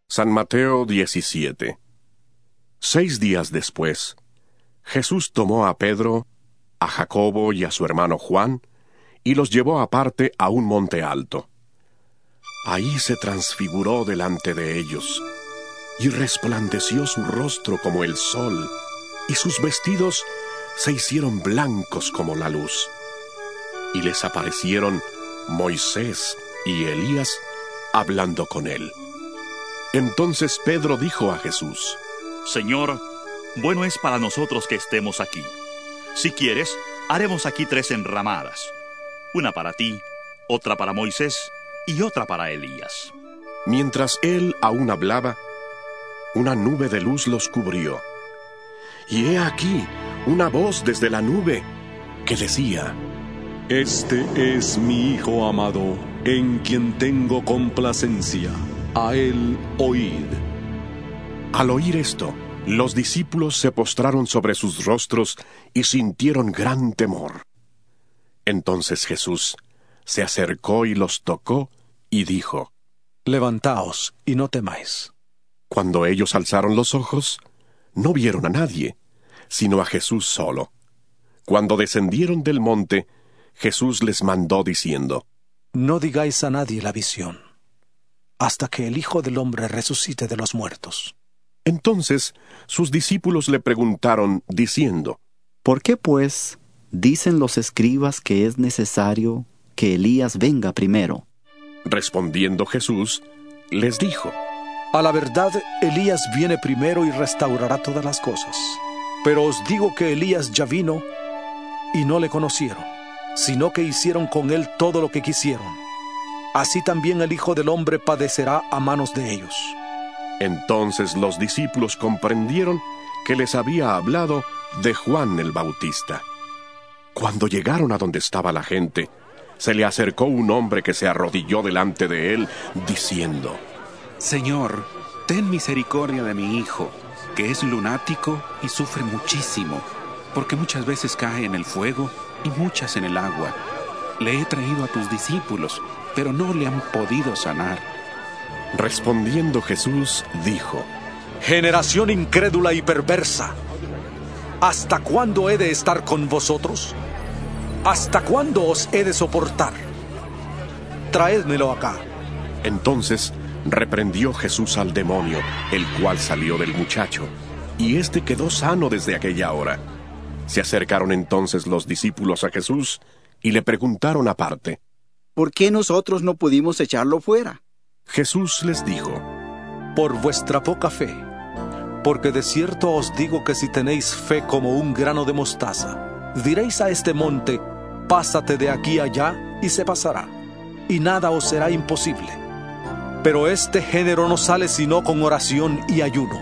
San Mateo 17. 6 días después, Jesús tomó a Pedro, a Jacobo y a su hermano Juan, y los llevó aparte a un monte alto. Ahí se transfiguró delante de ellos, y resplandeció su rostro como el sol, y sus vestidos se hicieron blancos como la luz. Y les aparecieron Moisés y Elías hablando con él. Entonces Pedro dijo a Jesús: Señor, bueno es para nosotros que estemos aquí. Si quieres, haremos aquí 3 enramadas, una para ti, otra para Moisés y otra para Elías. Mientras él aún hablaba, una nube de luz los cubrió. Y he aquí una voz desde la nube que decía: Este es mi Hijo amado, en quien tengo complacencia. A él oíd. Al oír esto, los discípulos se postraron sobre sus rostros y sintieron gran temor. Entonces Jesús se acercó y los tocó y dijo: Levantaos y no temáis. Cuando ellos alzaron los ojos, no vieron a nadie, sino a Jesús solo. Cuando descendieron del monte, Jesús les mandó diciendo: No digáis a nadie la visión, hasta que el Hijo del Hombre resucite de los muertos. Entonces sus discípulos le preguntaron, diciendo: ¿Por qué, pues, dicen los escribas que es necesario que Elías venga primero? Respondiendo Jesús, les dijo: A la verdad, Elías viene primero y restaurará todas las cosas. Pero os digo que Elías ya vino y no le conocieron, sino que hicieron con él todo lo que quisieron. Así también el Hijo del Hombre padecerá a manos de ellos. Entonces los discípulos comprendieron que les había hablado de Juan el Bautista. Cuando llegaron a donde estaba la gente, se le acercó un hombre que se arrodilló delante de él, diciendo: Señor, ten misericordia de mi hijo, que es lunático y sufre muchísimo, porque muchas veces cae en el fuego y muchas en el agua. Le he traído a tus discípulos, pero no le han podido sanar. Respondiendo Jesús, dijo: Generación incrédula y perversa, ¿hasta cuándo he de estar con vosotros? ¿Hasta cuándo os he de soportar? Traédmelo acá. Entonces reprendió Jesús al demonio, el cual salió del muchacho, y éste quedó sano desde aquella hora. Se acercaron entonces los discípulos a Jesús y le preguntaron aparte: ¿Por qué nosotros no pudimos echarlo fuera? Jesús les dijo: Por vuestra poca fe, porque de cierto os digo que si tenéis fe como un grano de mostaza, diréis a este monte: pásate de aquí allá, y se pasará, y nada os será imposible. Pero este género no sale sino con oración y ayuno.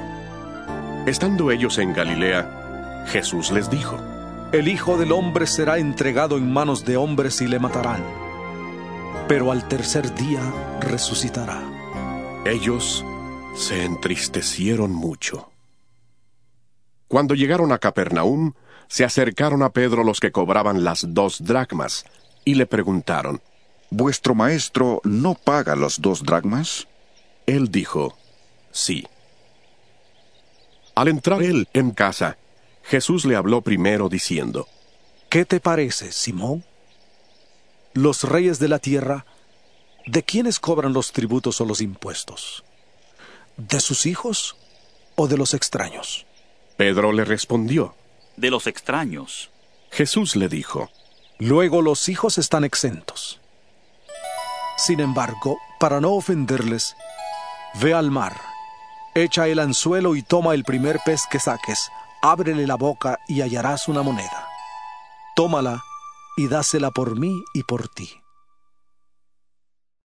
Estando ellos en Galilea, Jesús les dijo: El Hijo del Hombre será entregado en manos de hombres y le matarán, pero al tercer día resucitará. Ellos se entristecieron mucho. Cuando llegaron a Capernaum, se acercaron a Pedro los que cobraban las 2 dracmas, y le preguntaron: ¿Vuestro maestro no paga las 2 dracmas? Él dijo: Sí. Al entrar él en casa, Jesús le habló primero diciendo: ¿Qué te parece, Simón? Los reyes de la tierra, ¿de quiénes cobran los tributos o los impuestos? ¿De sus hijos o de los extraños? Pedro le respondió: De los extraños. Jesús le dijo: Luego los hijos están exentos. Sin embargo, para no ofenderles, ve al mar, echa el anzuelo y toma el primer pez que saques, ábrele la boca y hallarás una moneda. Tómala y dásela por mí y por ti.